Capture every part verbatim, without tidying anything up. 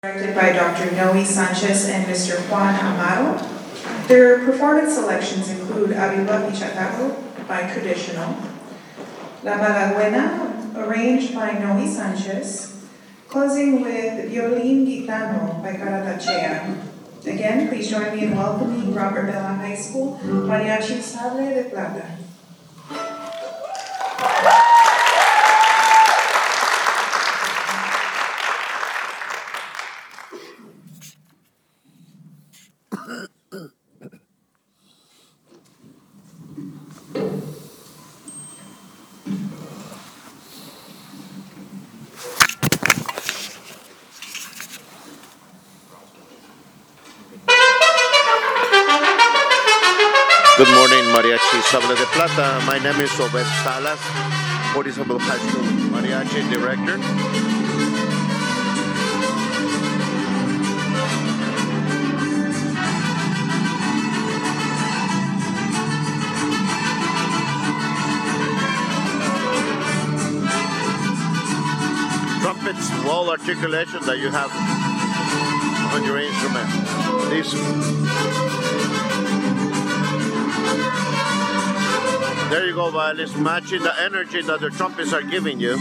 Directed by Doctor Noe Sanchez and Mister Juan Amaro. Their performance selections include Arriba Pichacabo by Traditional, La Malaguena, arranged by Noe Sanchez, closing with Violin Gitano by Caratachea. Again, please join me in welcoming Robert Bella High School, Mariachi Sable de Plata. Good morning, Mariachi Sable de Plata. My name is Obed Salas, Port Isabel High School Mariachi Director. Trumpets, wall articulation that you have on your instrument. These There you go, violins, matching the energy that the trumpets are giving you.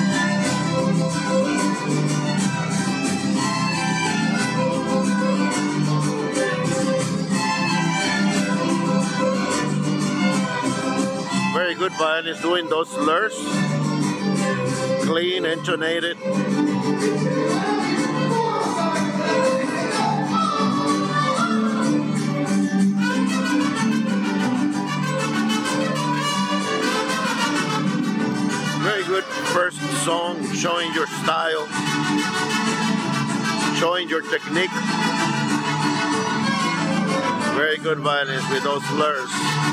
Very good violins doing those slurs. Clean, intonated. Very good first song, showing your style, showing your technique. Very good violins with those slurs.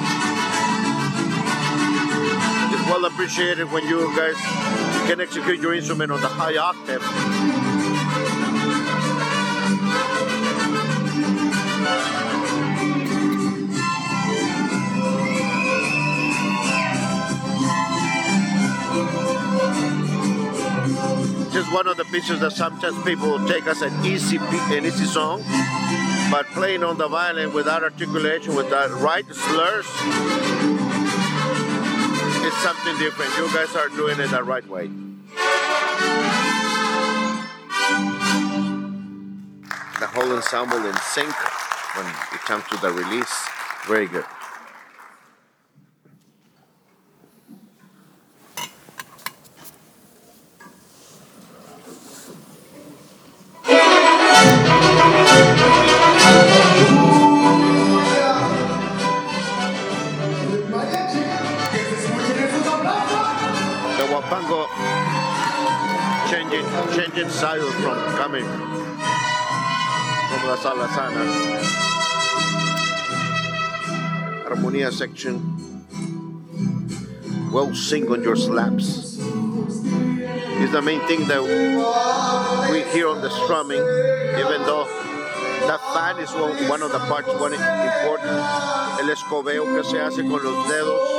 It's well appreciated when you guys can execute your instrument on the high octave. Just one of the pieces that sometimes people take as an easy an easy song, but playing on the violin without articulation, with the right slurs, it's something different. You guys are doing it the right way. The whole ensemble in sync when it comes to the release. Very good. Pango changing changing style from coming from las alazanas. Armonia section. Well, sing on your slaps is the main thing that we hear on the strumming, even though that fan is one of the parts, one important. El escobeo que se hace con los dedos.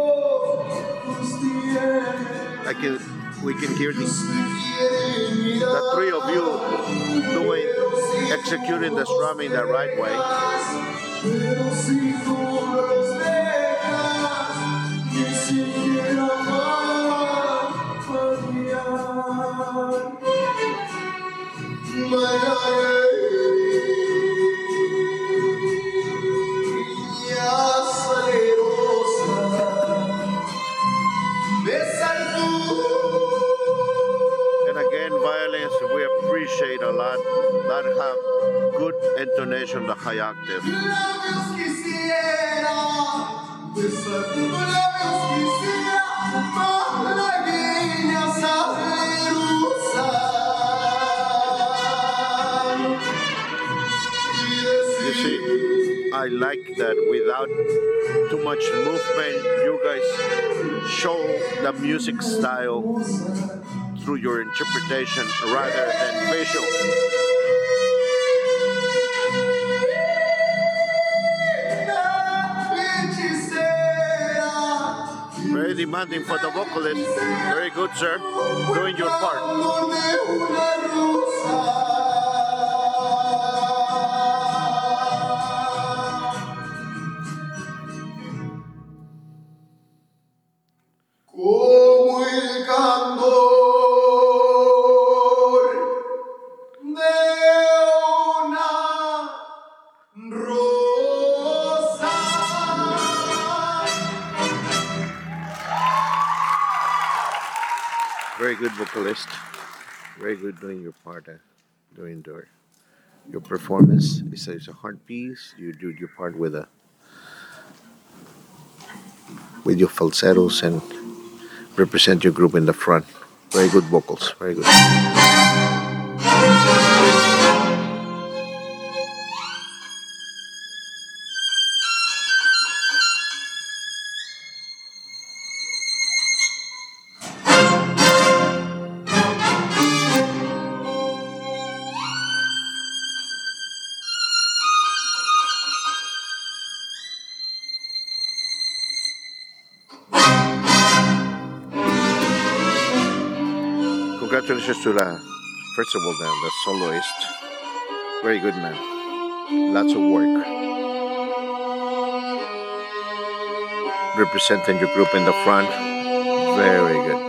I can, we can hear the, the three of you doing, executing the strumming the right way. Violins, we appreciate a lot that have good intonation, the high octave. You see, I like that without too much movement, you guys show the music style through your interpretation rather than visual. Very demanding for the vocalist. Very good, sir. Doing your part. very good vocalist. Very good doing your part, uh, doing your your performance. It's a, it's a hard piece. You do your part with a with your falsettos and represent your group in the front. Very good vocals. Very good. Congratulations to the first of all the, the soloist. Very good man. Lots of work. Representing your group in the front. Very good.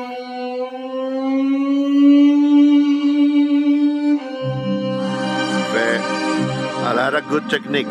Very, a lot of good technique.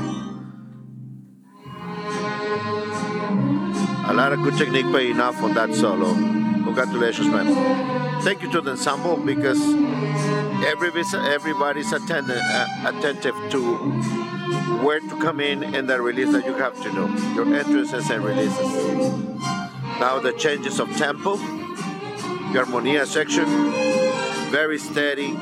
A lot of good technique paying off on that solo. Congratulations, man. Thank you to the ensemble because every everybody's attendant, uh, attentive to where to come in and the release that you have to do, your entrances and releases. Now the changes of tempo, the armonia section, very steady.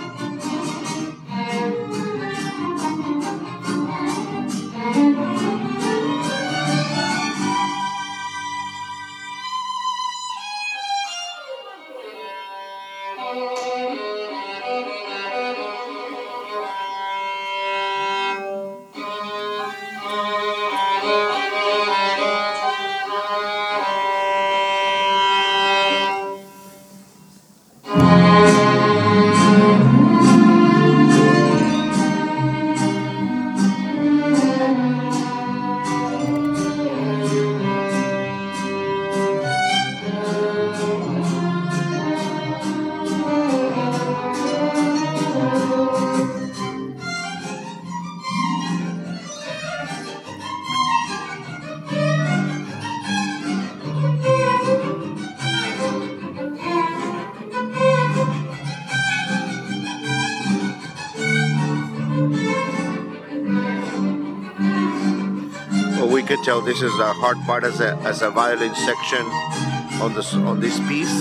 We could tell this is the hard part as a as a violin section on this on this piece.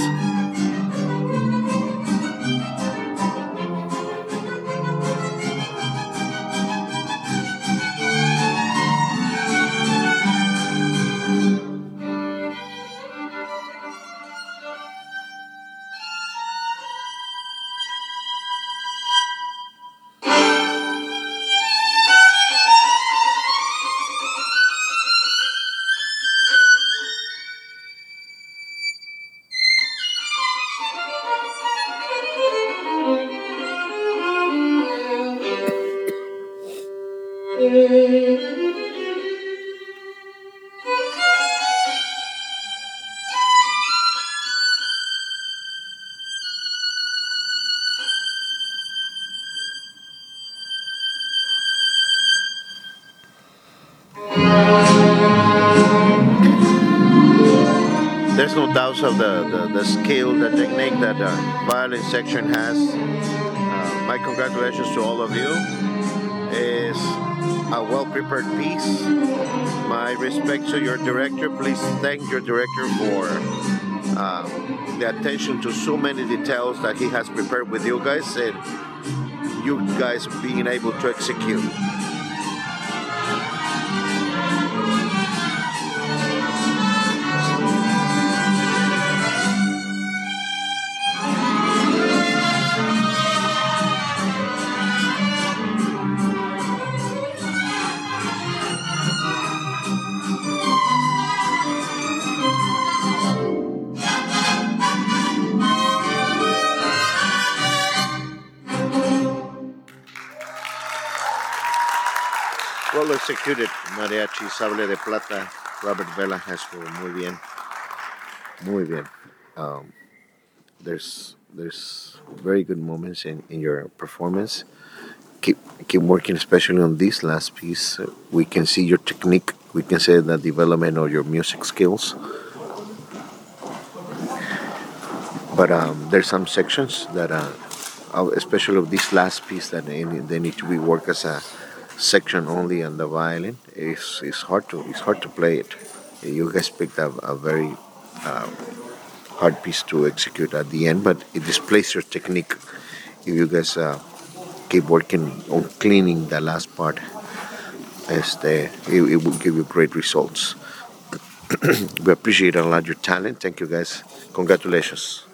There's no doubts of the, the, the skill, the technique that the violin section has. Uh, my congratulations to all of you. It's a well-prepared piece. My respect to your director. Please thank your director for uh, the attention to so many details that he has prepared with you guys and you guys being able to execute. Well executed, Mariachi Sable de Plata, Robert Vela High School. Muy bien, muy bien. Um, there's there's very good moments in, in your performance. Keep keep working, especially on this last piece. Uh, we can see your technique. We can see the development of your music skills. but um, there's some sections that, uh, uh, especially of this last piece, that they need, they need to be worked as a section only on the violin. It's, it's hard to it's hard to play it. You guys picked up a very uh, hard piece to execute at the end, but it displays your technique. If you guys uh, keep working on cleaning the last part, este, it, it will give you great results. We appreciate a lot your talent. Thank you guys. Congratulations.